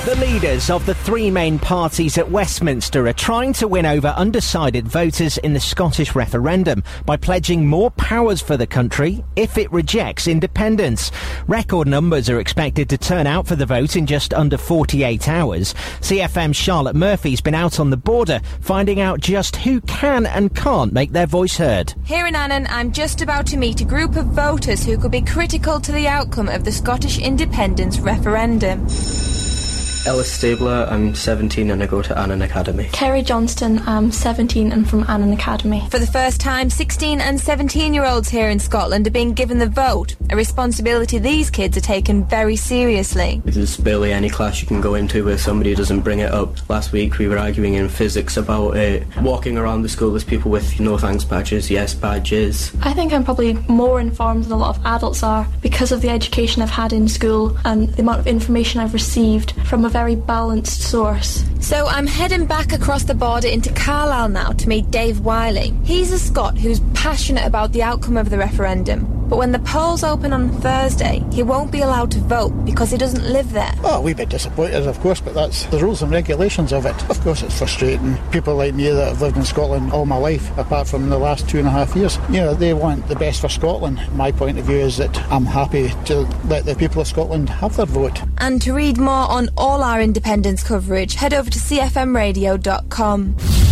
The leaders of the three main parties at Westminster are trying to win over undecided voters in the Scottish referendum by pledging more powers for the country if it rejects independence. Record numbers are expected to turn out for the vote in just under 48 hours. CFM's Charlotte Murphy's been out on the border, finding out just who can and can't make their voice heard. Here in Annan, I'm just about to meet a group of voters who could be critical to the outcome of the Scottish independence referendum. Ellis Stabler, I'm 17 and I go to Annan Academy. Kerry Johnston, I'm 17 and from Annan Academy. For the first time, 16 and 17-year-olds here in Scotland are being given the vote, a responsibility these kids are taking very seriously. There's barely any class you can go into where somebody doesn't bring it up. Last week we were arguing in physics about walking around the school as people with no thanks badges, yes badges. I think I'm probably more informed than a lot of adults are because of the education I've had in school and the amount of information I've received from a very balanced source. So I'm heading back across the border into Carlisle now to meet Dave Wiley. He's a Scot who's passionate about the outcome of the referendum. But when the polls open on Thursday, he won't be allowed to vote because he doesn't live there. Oh, a wee bit disappointed, of course, but that's the rules and regulations of it. Of course, it's frustrating. People like me that have lived in Scotland all my life, apart from the last 2.5 years, you know, they want the best for Scotland. My point of view is that I'm happy to let the people of Scotland have their vote. And to read more on all our independence coverage, head over to cfmradio.com.